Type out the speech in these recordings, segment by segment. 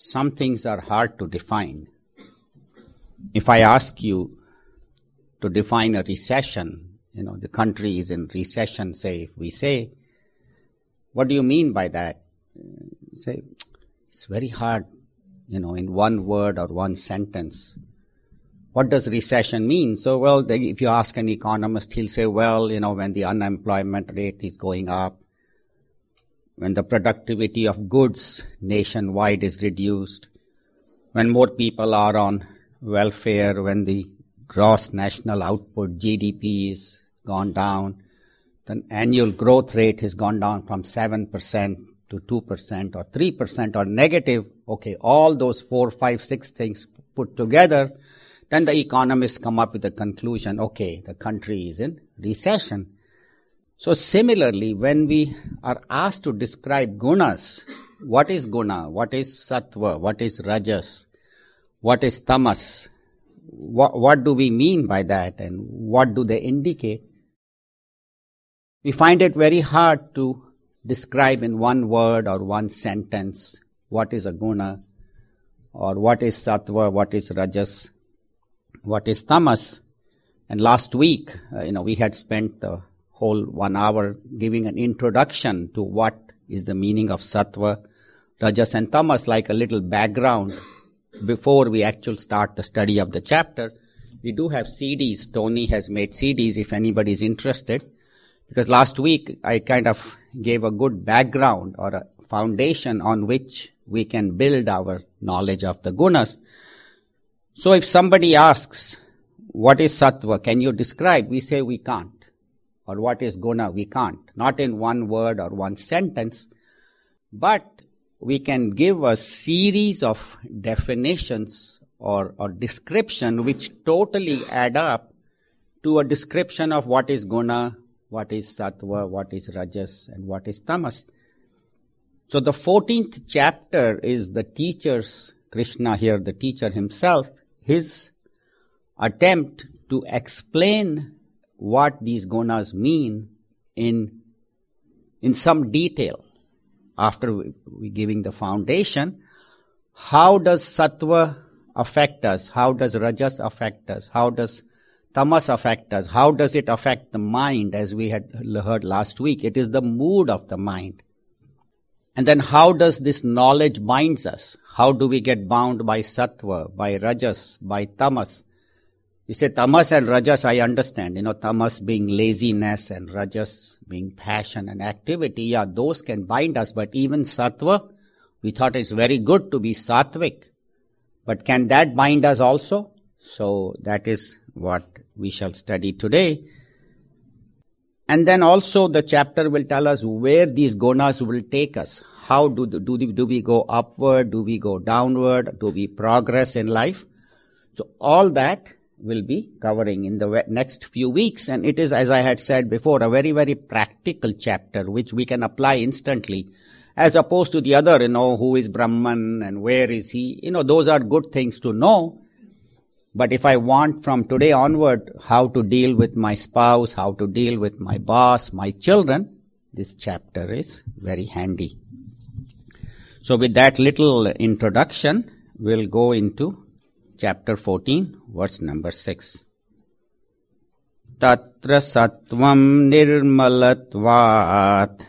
some things are hard to define. If I ask you to define a recession, the country is in recession, if we say, what do you mean by that? You say, it's very hard, in one word or one sentence. What does recession mean? So, if you ask an economist, he'll say, when the unemployment rate is going up, when the productivity of goods nationwide is reduced, when more people are on welfare, when the gross national output, GDP, is gone down, the annual growth rate has gone down from 7% to 2% or 3% or negative. Okay, all those 4, 5, 6 things put together, then the economists come up with the conclusion, okay, the country is in recession. So similarly, when we are asked to describe gunas, what is guna, what is sattva, what is rajas, what is tamas, what do we mean by that and what do they indicate? We find it very hard to describe in one word or one sentence what is a guna or what is sattva, what is rajas, what is tamas. And last week, we had spent the whole 1 hour giving an introduction to what is the meaning of sattva, rajas and tamas, like a little background before we actually start the study of the chapter. We do have CDs. Tony has made CDs if anybody is interested. Because last week I kind of gave a good background or a foundation on which we can build our knowledge of the gunas. So if somebody asks, what is sattva? Can you describe? We say we can't. Or what is guna? We can't. Not in one word or one sentence. But we can give a series of definitions or description which totally add up to a description of what is guna, what is sattva, what is rajas, and what is tamas. So the 14th chapter is the teacher's, Krishna here, the teacher himself, his attempt to explain what these gunas mean in some detail. After we giving the foundation, how does sattva affect us? How does rajas affect us? How does tamas affect us? How does it affect the mind, as we had heard last week? It is the mood of the mind. And then how does this knowledge binds us? How do we get bound by sattva, by rajas, by tamas? You say tamas and rajas, I understand. Tamas being laziness and rajas being passion and activity. Yeah, those can bind us. But even sattva, we thought it's very good to be sattvic. But can that bind us also? So that is what we shall study today. And then also the chapter will tell us where these gunas will take us. How do we go upward? Do we go downward? Do we progress in life? So all that will be covering in the next few weeks. And it is, as I had said before, a very, very practical chapter which we can apply instantly, as opposed to the other, who is Brahman and where is he? Those are good things to know. But if I want from today onward how to deal with my spouse, how to deal with my boss, my children, this chapter is very handy. So with that little introduction, we'll go into chapter 14, verse number 6. Tatra sattvam nirmalatvat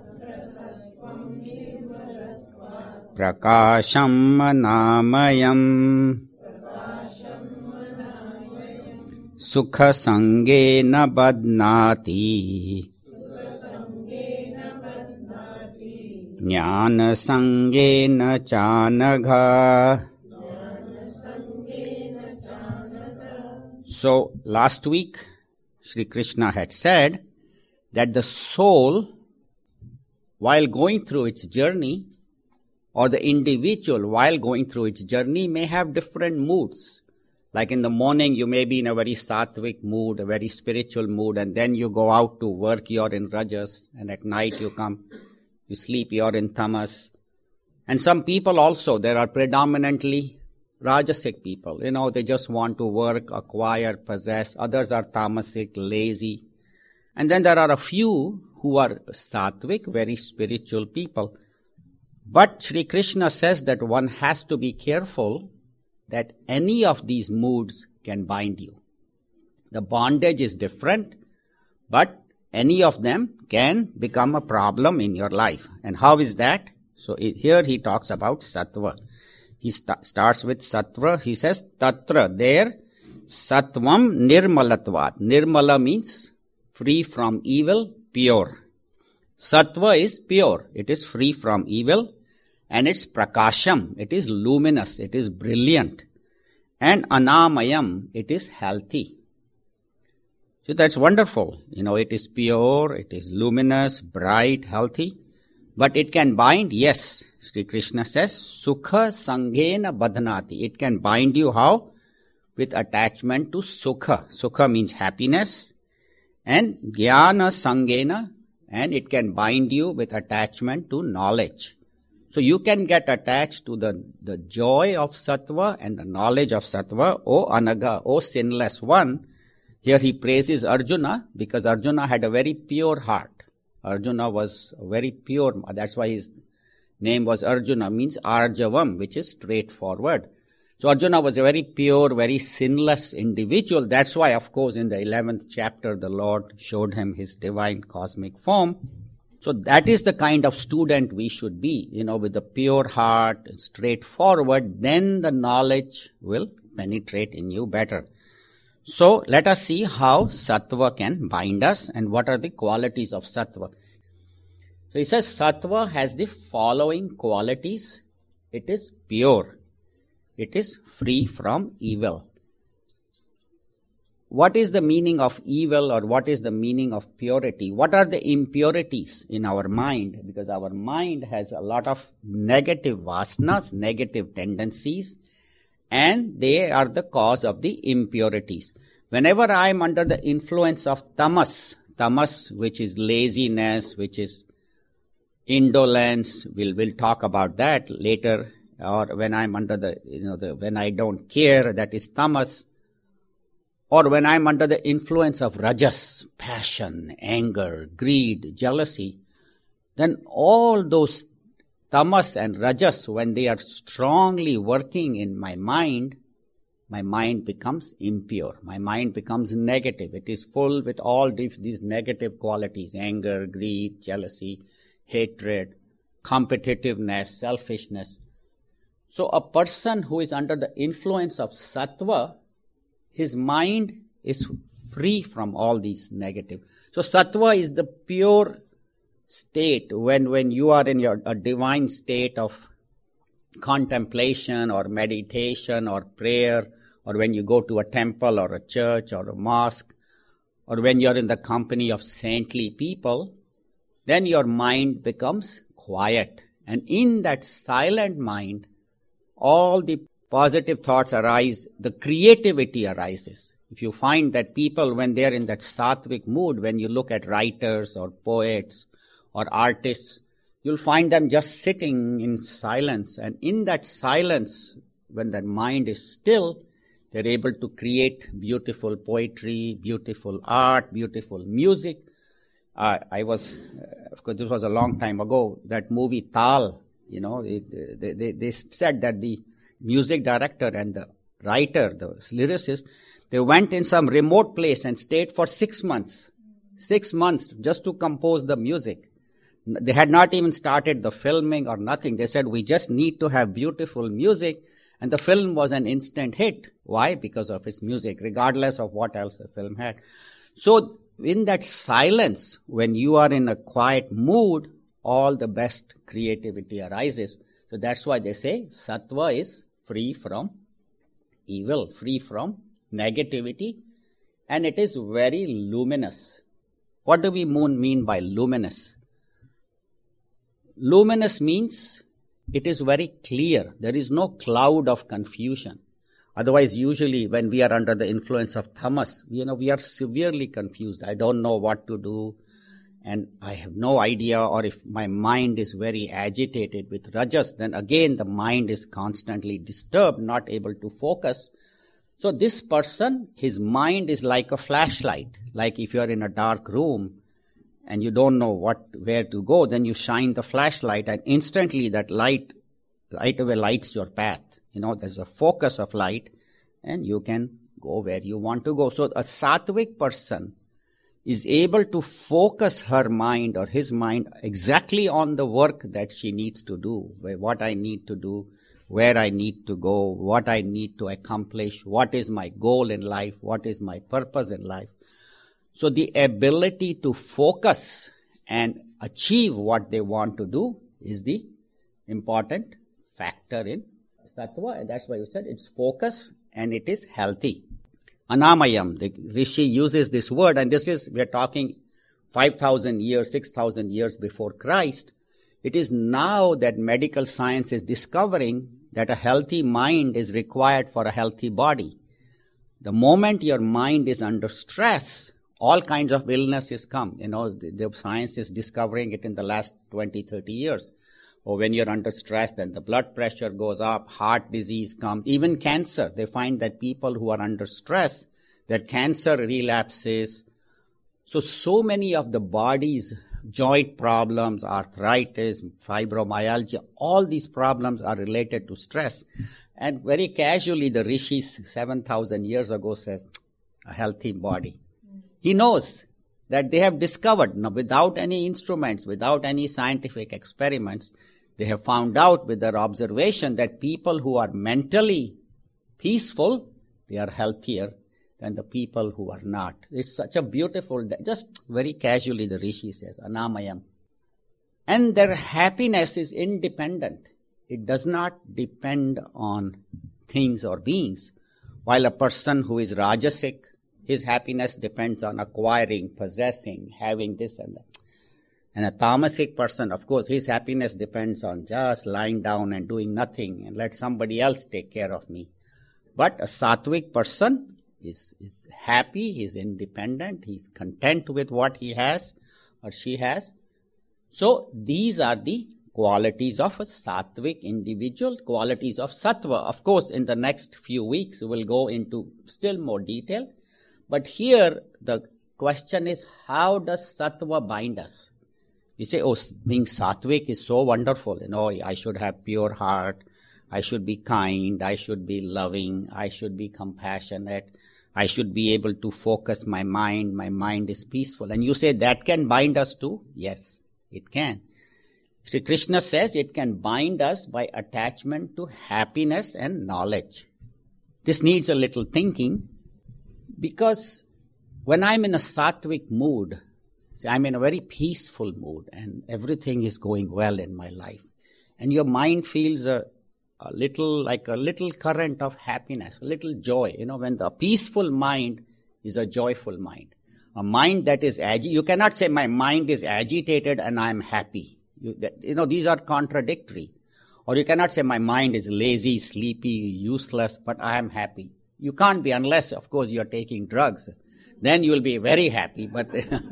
prakasham manamayam sukha sangena badnati jnana sangena chanagha. So last week, Sri Krishna had said that the soul, while going through its journey, or the individual, while going through its journey, may have different moods. Like in the morning, you may be in a very sattvic mood, a very spiritual mood, and then you go out to work, you're in rajas, and at night you come, you sleep, you're in tamas. And some people also, there are predominantly rajasic people, they just want to work, acquire, possess. Others are tamasic, lazy. And then there are a few who are sattvic, very spiritual people. But Sri Krishna says that one has to be careful that any of these moods can bind you. The bondage is different, but any of them can become a problem in your life. And how is that? So here he talks about sattva. He starts with sattva. He says, tatra, there, sattvam nirmalatvat. Nirmala means free from evil, pure. Sattva is pure. It is free from evil. And it's prakasham. It is luminous. It is brilliant. And anamayam. It is healthy. So that's wonderful. It is pure. It is luminous, bright, healthy. But it can bind, yes. Sri Krishna says, sukha sanghena badhanati. It can bind you how? With attachment to sukha. Sukha means happiness. And jnana sanghena. And it can bind you with attachment to knowledge. So you can get attached to the joy of sattva and the knowledge of sattva. O anaga, O sinless one. Here he praises Arjuna because Arjuna had a very pure heart. Arjuna was very pure. That's why his name was Arjuna, means Arjavam, which is straightforward. So Arjuna was a very pure, very sinless individual. That's why, of course, in the 11th chapter, the Lord showed him his divine cosmic form. So that is the kind of student we should be, with a pure heart, straightforward. Then the knowledge will penetrate in you better. So let us see how sattva can bind us and what are the qualities of sattva. So he says sattva has the following qualities. It is pure. It is free from evil. What is the meaning of evil or what is the meaning of purity? What are the impurities in our mind? Because our mind has a lot of negative vasanas, negative tendencies, and they are the cause of the impurities. Whenever I am under the influence of tamas, which is laziness, which is indolence, we'll talk about that later, or when I'm under when I don't care, that is tamas, or when I'm under the influence of rajas, passion, anger, greed, jealousy, then all those tamas and rajas, when they are strongly working in my mind becomes impure. My mind becomes negative. It is full with all these negative qualities, anger, greed, jealousy, hatred, competitiveness, selfishness. So a person who is under the influence of sattva, his mind is free from all these negative. So sattva is the pure state when you are in a divine state of contemplation or meditation or prayer, or when you go to a temple or a church or a mosque, or when you're in the company of saintly people, then your mind becomes quiet. And in that silent mind, all the positive thoughts arise, the creativity arises. If you find that people, when they're in that sattvic mood, when you look at writers or poets or artists, you'll find them just sitting in silence. And in that silence, when that mind is still, they're able to create beautiful poetry, beautiful art, beautiful music. Of course, this was a long time ago, that movie Tal, they said that the music director and the writer, the lyricist, they went in some remote place and stayed for 6 months. 6 months just to compose the music. They had not even started the filming or nothing. They said, we just need to have beautiful music. And the film was an instant hit. Why? Because of its music, regardless of what else the film had. So in that silence, when you are in a quiet mood, all the best creativity arises. So that's why they say sattva is free from evil, free from negativity, and it is very luminous. What do we mean by luminous? Luminous means it is very clear. There is no cloud of confusion. Otherwise, usually when we are under the influence of tamas, we are severely confused. I don't know what to do, and I have no idea, or if my mind is very agitated with rajas, then again the mind is constantly disturbed, not able to focus. So this person, his mind is like a flashlight, like if you are in a dark room and you don't know where to go, then you shine the flashlight and instantly that light right away lights your path. There's a focus of light and you can go where you want to go. So a sattvic person is able to focus her mind or his mind exactly on the work that she needs to do, what I need to do, where I need to go, what I need to accomplish, what is my goal in life, what is my purpose in life. So the ability to focus and achieve what they want to do is the important factor in sattva, and that's why you said it's focus and it is healthy. Anamayam, the Rishi uses this word, and we're talking 5,000 years, 6,000 years before Christ. It is now that medical science is discovering that a healthy mind is required for a healthy body. The moment your mind is under stress, all kinds of illnesses come. The science is discovering it in the last 20, 30 years. Or when you're under stress, then the blood pressure goes up, heart disease comes, even cancer. They find that people who are under stress, their cancer relapses. So many of the body's joint problems, arthritis, fibromyalgia, all these problems are related to stress. And very casually, the rishis 7,000 years ago says, a healthy body. He knows that they have discovered, without any instruments, without any scientific experiments, they have found out with their observation that people who are mentally peaceful, they are healthier than the people who are not. It's such a beautiful, just very casually the Rishi says, Anamayam. And their happiness is independent. It does not depend on things or beings. While a person who is Rajasic, his happiness depends on acquiring, possessing, having this and that. And a tamasic person, of course, his happiness depends on just lying down and doing nothing and let somebody else take care of me. But a sattvic person is happy, he's independent, he's content with what he has or she has. So these are the qualities of a sattvic individual, qualities of sattva. Of course, in the next few weeks, we'll go into still more detail. But here, the question is, how does sattva bind us? You say, being sattvic is so wonderful. I should have pure heart. I should be kind. I should be loving. I should be compassionate. I should be able to focus my mind. My mind is peaceful. And you say that can bind us too? Yes, it can. Sri Krishna says it can bind us by attachment to happiness and knowledge. This needs a little thinking, because when I'm in a sattvic mood, I'm in a very peaceful mood and everything is going well in my life, and your mind feels a little current of happiness, a little joy. When the peaceful mind is a joyful mind. A mind that is you cannot say my mind is agitated and I'm happy. These are contradictory. Or you cannot say my mind is lazy, sleepy, useless, but I am happy. You can't be, unless, of course, you're taking drugs. Then you will be very happy, but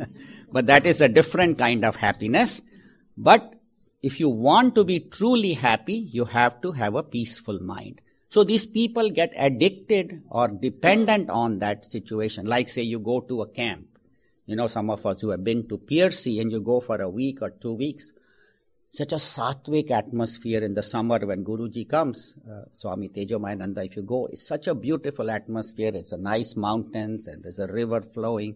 that is a different kind of happiness. But if you want to be truly happy, you have to have a peaceful mind. So these people get addicted or dependent on that situation. Like, say, you go to a camp. Some of us who have been to Piercy, and you go for a week or 2 weeks. Such a sattvic atmosphere in the summer when Guruji comes, Swami Tejomayananda, if you go, it's such a beautiful atmosphere. It's a nice mountains and there's a river flowing,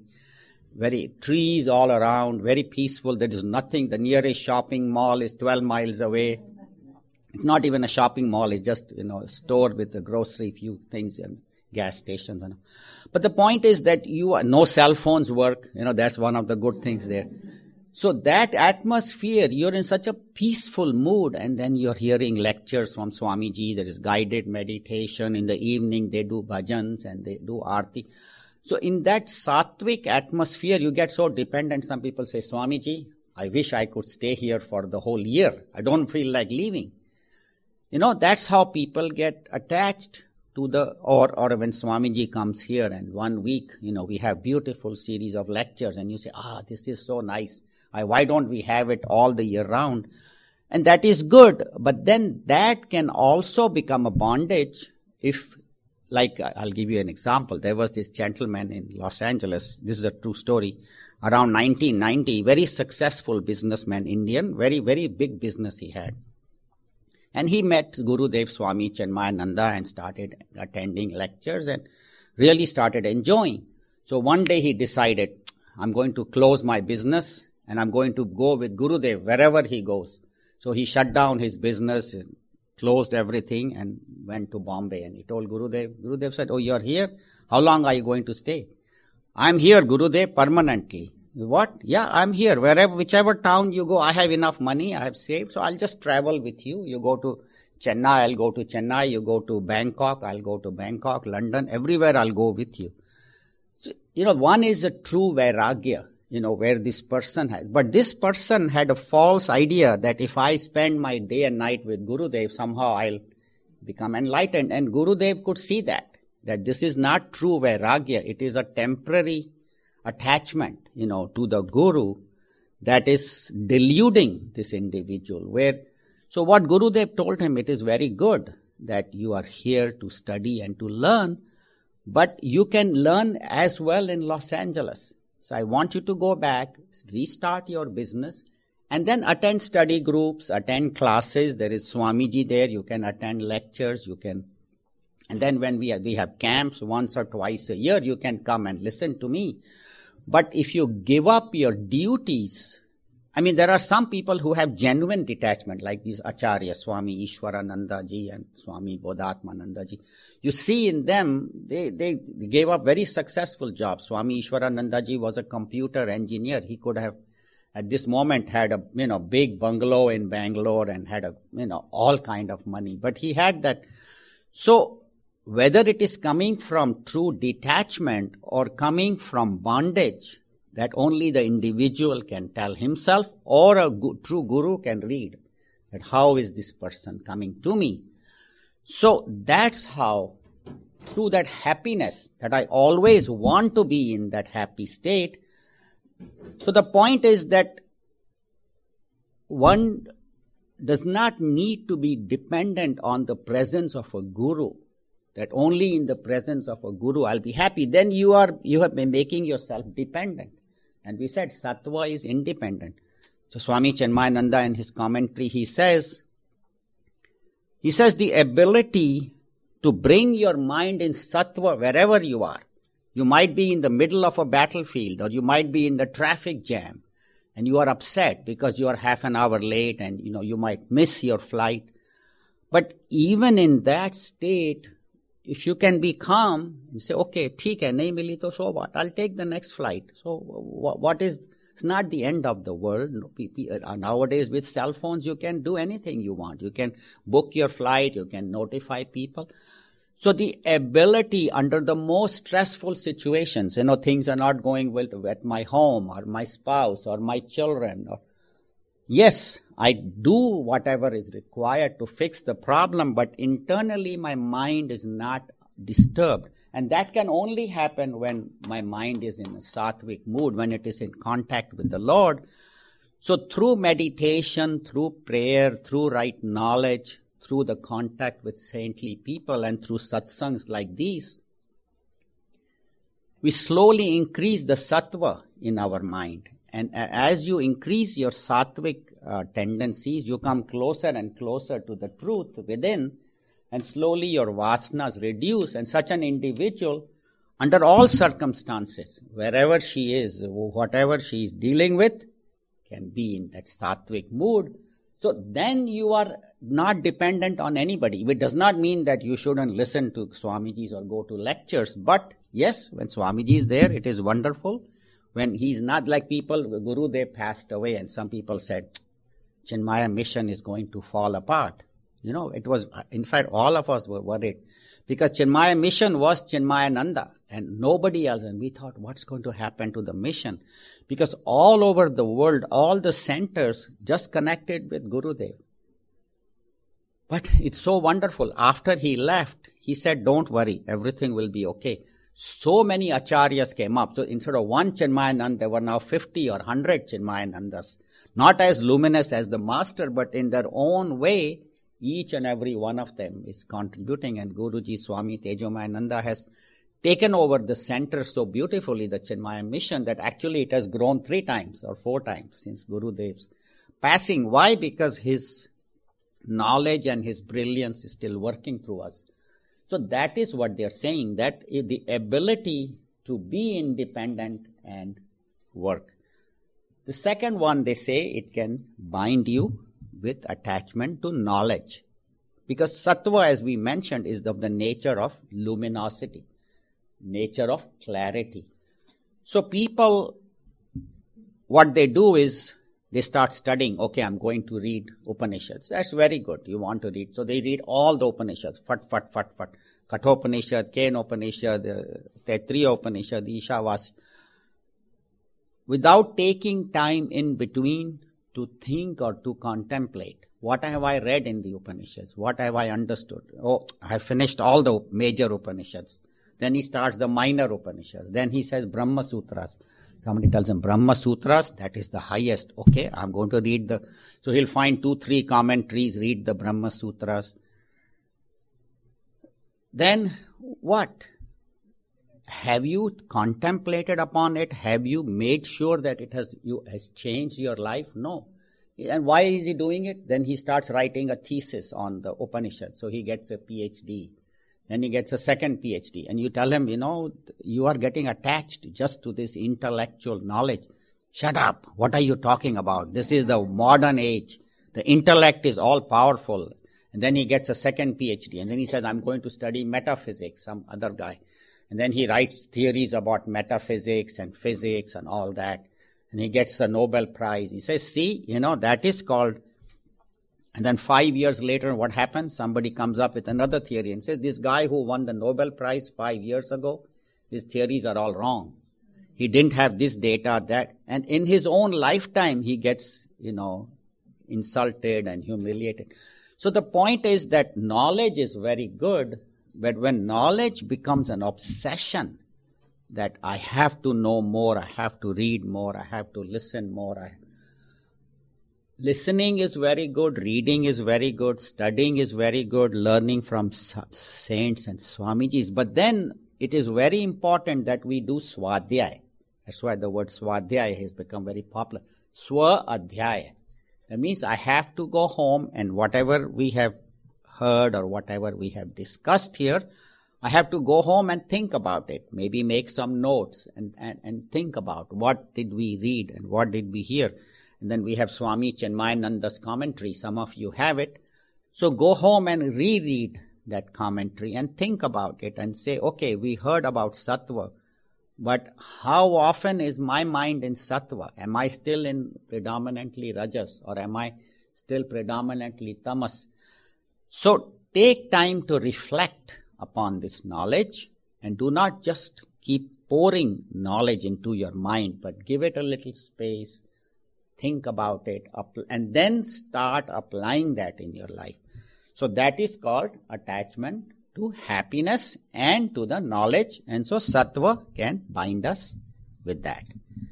very trees all around, very peaceful. There is nothing. The nearest shopping mall is 12 miles away. It's not even a shopping mall. It's just, a store with a grocery, few things and gas stations. But the point is that no cell phones work. That's one of the good things there. So that atmosphere, you're in such a peaceful mood, and then you're hearing lectures from Swamiji. There is guided meditation. In the evening, they do bhajans and they do aarti. So in that sattvic atmosphere, you get so dependent. Some people say, Swamiji, I wish I could stay here for the whole year. I don't feel like leaving. That's how people get attached to or when Swamiji comes here, and 1 week, we have beautiful series of lectures, and you say, this is so nice. Why don't we have it all the year round? And that is good, but then that can also become a bondage if, like, I'll give you an example. There was this gentleman in Los Angeles. This is a true story. around 1990, very successful businessman, Indian, very, very big business he had. And he met Gurudev Swami Chinmayananda and started attending lectures and really started enjoying. So one day he decided, I'm going to close my business and I'm going to go with Gurudev wherever he goes. So he shut down his business, closed everything and went to Bombay. And he told Gurudev. Gurudev said, oh, you're here? How long are you going to stay? I'm here, Gurudev, permanently. What? Yeah, I'm here. Whichever town you go, I have enough money, I have saved, so I'll just travel with you. You go to Chennai, I'll go to Chennai. You go to Bangkok, I'll go to Bangkok, London, everywhere I'll go with you. So, one is a true vairagya, where this person has. But this person had a false idea that if I spend my day and night with Gurudev, somehow I'll become enlightened. And Gurudev could see that this is not true vairagya. It is a temporary attachment, to the Guru that is deluding this individual. So what Gurudev told him, it is very good that you are here to study and to learn, but you can learn as well in Los Angeles. So I want you to go back, restart your business, and then attend study groups, attend classes. There is Swamiji there. You can attend lectures. And then when we have camps once or twice a year, you can come and listen to me. But if you give up your duties, there are some people who have genuine detachment, like these Acharyas, Swami Ishwarananda Ji and Swami Bodhatmananda Ji. You see in them, they gave up very successful jobs. Swami Ishwarananda Ji was a computer engineer. He could have, at this moment, had a big bungalow in Bangalore and had all kind of money. But he had that. So whether it is coming from true detachment or coming from bondage, that only the individual can tell himself, or a true guru can read that how is this person coming to me. So that's how, through that happiness, that I always want to be in that happy state. So the point is that one does not need to be dependent on the presence of a guru, that only in the presence of a guru I'll be happy. Then you have been making yourself dependent. And we said sattva is independent. So Swami Chinmayananda in his commentary, he says the ability to bring your mind in sattva wherever you are. You might be in the middle of a battlefield, or you might be in the traffic jam, and you are upset because you are half an hour late and you might miss your flight. But even in that state, if you can be calm, you say, okay, theek hai, nahi mili to so what? I'll take the next flight. So what is, it's not the end of the world. Nowadays with cell phones, you can do anything you want. You can book your flight, you can notify people. So the ability under the most stressful situations, things are not going well at my home or my spouse or my children. Yes, I do whatever is required to fix the problem, but internally my mind is not disturbed. And that can only happen when my mind is in a sattvic mood, when it is in contact with the Lord. So through meditation, through prayer, through right knowledge, through the contact with saintly people, and through satsangs like these, we slowly increase the sattva in our mind. And as you increase your sattvic tendencies, you come closer and closer to the truth within, and slowly your vasanas reduce. And such an individual, under all circumstances, wherever she is, whatever she is dealing with, can be in that sattvic mood. So then you are not dependent on anybody. It does not mean that you shouldn't listen to Swamijis or go to lectures. But yes, when Swamiji is there, it is wonderful. When he's not, like people, Gurudev passed away and some people said, Chinmaya mission is going to fall apart. It was, in fact, all of us were worried because Chinmaya mission was Chinmayananda and nobody else. And we thought, what's going to happen to the mission? Because all over the world, all the centers just connected with Gurudev. But it's so wonderful. After he left, he said, don't worry, everything will be okay. So many acharyas came up. So instead of one Chinmayananda, there were now 50 or 100 Chinmayanandas. Not as luminous as the master, but in their own way, each and every one of them is contributing. And Guruji Swami Tejomayananda has taken over the center so beautifully, the Chinmaya mission, that actually it has grown 3 times or 4 times since Gurudev's passing. Why? Because his knowledge and his brilliance is still working through us. So that is what they are saying, that the ability to be independent and work. The second one, they say it can bind you with attachment to knowledge. Because sattva, as we mentioned, is of the nature of luminosity, nature of clarity. So people, what they do is they start studying. Okay, I'm going to read Upanishads. That's very good. You want to read. So they read all the Upanishads. Fat. Kathopanishad, Kenopanishad, Taittiriya Upanishad, Ishavasya. Without taking time in between to think or to contemplate. What have I read in the Upanishads? What have I understood? Oh, I have finished all the major Upanishads. Then he starts the minor Upanishads. Then he says Brahma Sutras. Somebody tells him Brahma Sutras, that is the highest. Okay, I'm going to read so he'll find 2-3 commentaries, read the Brahma Sutras. Then what? Have you contemplated upon it? Have you made sure that it has changed your life? No. And why is he doing it? Then he starts writing a thesis on the Upanishad. So he gets a PhD. Then he gets a second PhD. And you tell him, you are getting attached just to this intellectual knowledge. Shut up. What are you talking about? This is the modern age. The intellect is all powerful. And then he gets a second PhD. And then he says, I'm going to study metaphysics, some other guy. And then he writes theories about metaphysics and physics and all that. And he gets a Nobel Prize. He says, see, that is called. And then 5 years later, what happens? Somebody comes up with another theory and says, this guy who won the Nobel Prize 5 years ago, his theories are all wrong. He didn't have this data, that. And in his own lifetime, he gets, insulted and humiliated. So the point is that knowledge is very good, but when knowledge becomes an obsession, that I have to know more, I have to read more, I have to listen more. Listening is very good, reading is very good, studying is very good, learning from saints and Swamijis. But then it is very important that we do Swadhyaya. That's why the word Swadhyaya has become very popular. Swa-adhyaya. That means I have to go home and whatever we have heard or whatever we have discussed here, I have to go home and think about it. Maybe make some notes and think about what did we read and what did we hear. And then we have Swami Chinmayananda's commentary. Some of you have it. So go home and reread that commentary and think about it and say, okay, we heard about sattva, but how often is my mind in sattva? Am I still in predominantly rajas or am I still predominantly tamas? So take time to reflect upon this knowledge and do not just keep pouring knowledge into your mind, but give it a little space, think about it, and then start applying that in your life. So that is called attachment to happiness and to the knowledge. And so sattva can bind us with that.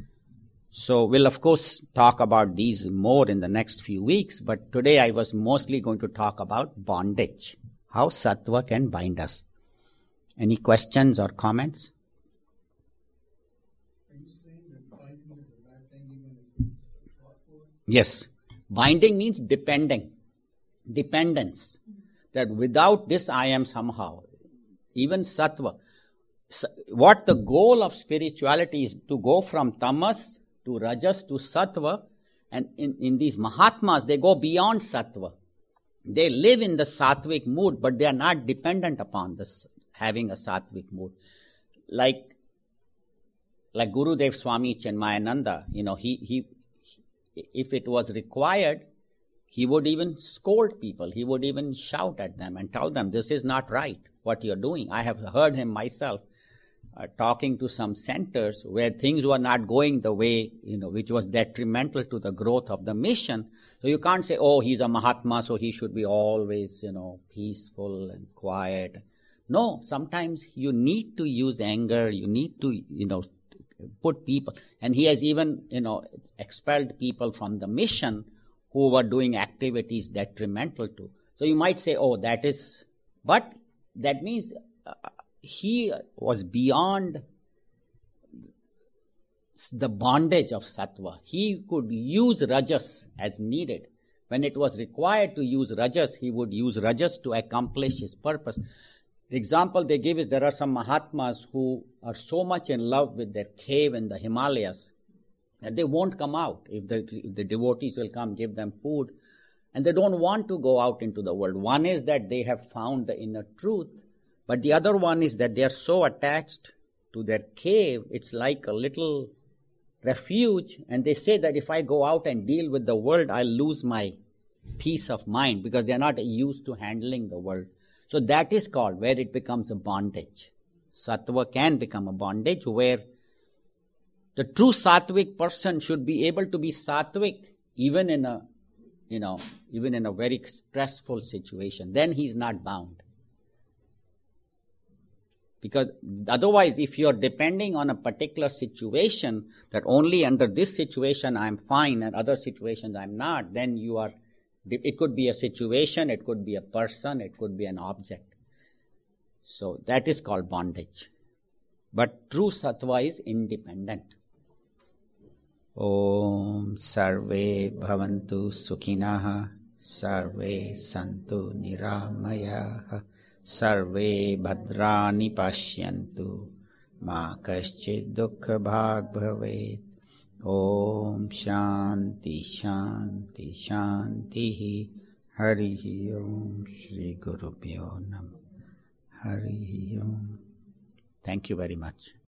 So we'll of course talk about these more in the next few weeks, but today I was mostly going to talk about bondage, how sattva can bind us. Any questions or comments? Are you saying that binding is a bad thing even if it's thoughtful? Yes. Binding means dependence. That without this I am somehow. Even sattva. What the goal of spirituality is to go from tamas to rajas to sattva. And in these Mahatmas, they go beyond sattva. They live in the sattvic mood, but they are not dependent upon this, having a sattvic mood. Like Gurudev Swami Chinmayananda, he if it was required, he would even scold people. He would even shout at them and tell them, this is not right, what you're doing. I have heard him myself talking to some centers where things were not going the way, which was detrimental to the growth of the mission. So you can't say, oh, he's a Mahatma, so he should be always, peaceful and quiet. No, sometimes you need to use anger. You need to, put people. And he has even, expelled people from the mission who were doing activities detrimental to. So you might say, oh, that is, but that means he was beyond the bondage of sattva. He could use rajas as needed. When it was required to use rajas, he would use rajas to accomplish his purpose. The example they give is there are some Mahatmas who are so much in love with their cave in the Himalayas that they won't come out. If the devotees will come, give them food, and they don't want to go out into the world. One is that they have found the inner truth, but the other one is that they are so attached to their cave, it's like a little refuge, and they say that if I go out and deal with the world, I'll lose my peace of mind because they're not used to handling the world. So that is called where it becomes a bondage. Sattva can become a bondage where the true sattvic person should be able to be sattvic even in a very stressful situation. Then he's not bound. Because otherwise, if you're depending on a particular situation, that only under this situation I'm fine and other situations I'm not, then it could be a situation, it could be a person, it could be an object. So that is called bondage. But true sattva is independent. Om Sarve Bhavantu Sukhinah Sarve Santu Niramayah Sarve Bhadrani Pashyantu Ma Kaschid Dukkha Bhag Bhavet. Om Shanti Shanti Shanti Hari Om Shri Gurubhyo Namah Hari Om. Thank you very much.